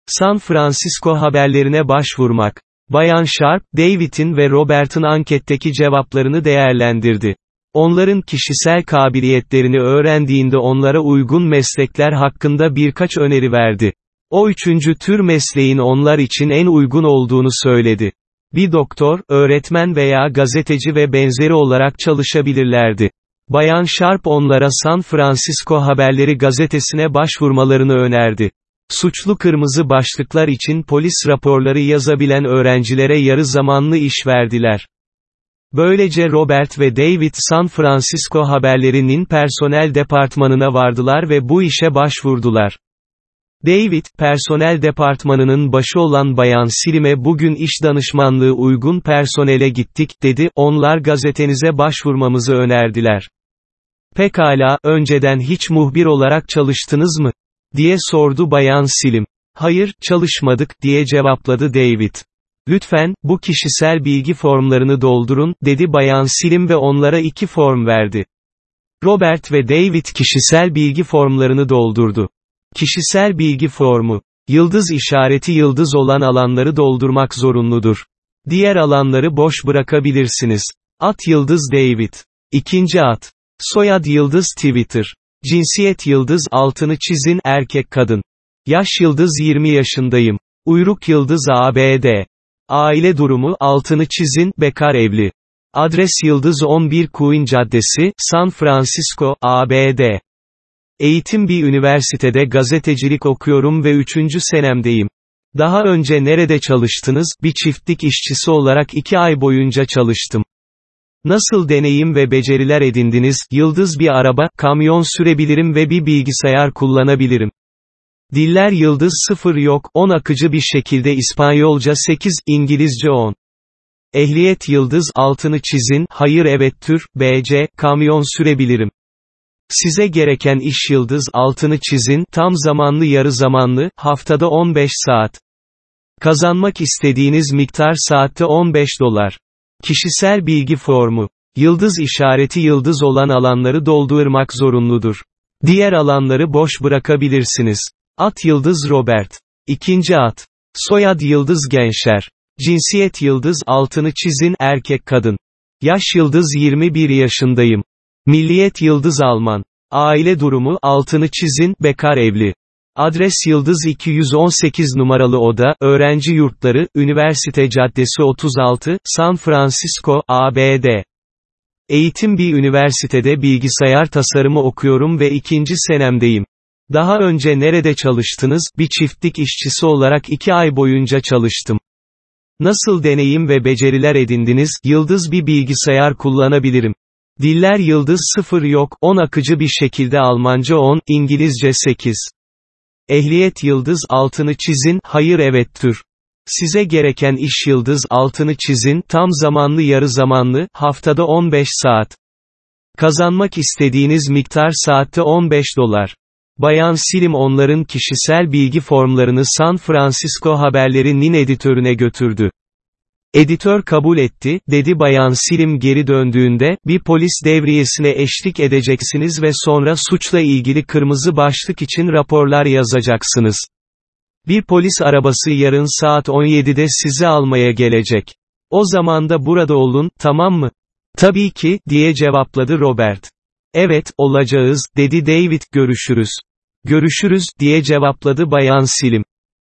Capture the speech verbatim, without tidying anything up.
San Francisco haberlerine başvurmak. Bayan Sharp, David'in ve Robert'ın anketteki cevaplarını değerlendirdi. Onların kişisel kabiliyetlerini öğrendiğinde onlara uygun meslekler hakkında birkaç öneri verdi. O üçüncü tür mesleğin onlar için en uygun olduğunu söyledi. Bir doktor, öğretmen veya gazeteci ve benzeri olarak çalışabilirlerdi. Bayan Sharp onlara San Francisco Haberleri gazetesine başvurmalarını önerdi. Suçlu kırmızı başlıklar için polis raporları yazabilen öğrencilere yarı zamanlı iş verdiler. Böylece Robert ve David San Francisco Haberleri'nin personel departmanına vardılar ve bu işe başvurdular. David, personel departmanının başı olan Bayan Silim'e bugün iş danışmanlığı uygun personele gittik, dedi, onlar gazetenize başvurmamızı önerdiler. Pekala, önceden hiç muhbir olarak çalıştınız mı? Diye sordu Bayan Silim. Hayır, çalışmadık, diye cevapladı David. Lütfen, bu kişisel bilgi formlarını doldurun, dedi Bayan Silim ve onlara iki form verdi. Robert ve David kişisel bilgi formlarını doldurdu. Kişisel bilgi formu. Yıldız işareti yıldız olan alanları doldurmak zorunludur. Diğer alanları boş bırakabilirsiniz. Ad yıldız David. İkinci ad. Soyad yıldız Twitter. Cinsiyet yıldız altını çizin erkek kadın. Yaş yıldız yirmi yaşındayım. Uyruk yıldız A B D. Aile durumu altını çizin bekar evli. Adres yıldız on bir Queen Caddesi, San Francisco, A B D. Eğitim bir üniversitede gazetecilik okuyorum ve üçüncü senemdeyim. Daha önce nerede çalıştınız? Bir çiftlik işçisi olarak iki ay boyunca çalıştım. Nasıl deneyim ve beceriler edindiniz? Yıldız bir araba, kamyon sürebilirim ve bir bilgisayar kullanabilirim. Diller yıldız sıfır yok, on akıcı bir şekilde İspanyolca sekiz, İngilizce on. Ehliyet yıldız altını çizin, hayır evet tür, B C, kamyon sürebilirim. Size gereken iş yıldız altını çizin, tam zamanlı yarı zamanlı, haftada on beş saat. Kazanmak istediğiniz miktar saatte on beş dolar. Kişisel bilgi formu. Yıldız işareti yıldız olan alanları doldurmak zorunludur. Diğer alanları boş bırakabilirsiniz. Ad yıldız Robert. İkinci ad. Soyad yıldız Genşer. Cinsiyet yıldız altını çizin erkek kadın. Yaş yıldız yirmi bir yaşındayım. Milliyet yıldız Alman. Aile durumu altını çizin bekar evli. Adres yıldız iki yüz on sekiz numaralı oda, öğrenci yurtları, Üniversite Caddesi otuz altı, San Francisco, A B D. Eğitim bir üniversitede bilgisayar tasarımı okuyorum ve ikinci senemdeyim. Daha önce nerede çalıştınız? Bir çiftlik işçisi olarak iki ay boyunca çalıştım. Nasıl deneyim ve beceriler edindiniz? Yıldız bir bilgisayar kullanabilirim. Diller yıldız sıfır yok, on akıcı bir şekilde Almanca on, İngilizce sekiz. Ehliyet yıldız altını çizin, hayır evet tür. Size gereken iş yıldız altını çizin, tam zamanlı yarı zamanlı, haftada on beş saat. Kazanmak istediğiniz miktar saatte on beş dolar. Bayan Silim onların kişisel bilgi formlarını San Francisco Haberleri'nin editörüne götürdü. Editör kabul etti, dedi Bayan Silim geri döndüğünde, bir polis devriyesine eşlik edeceksiniz ve sonra suçla ilgili kırmızı başlık için raporlar yazacaksınız. Bir polis arabası yarın saat on yedide sizi almaya gelecek. O zaman da burada olun, tamam mı? Tabii ki, diye cevapladı Robert. Evet, olacağız, dedi David, görüşürüz. Görüşürüz, diye cevapladı Bayan Silim.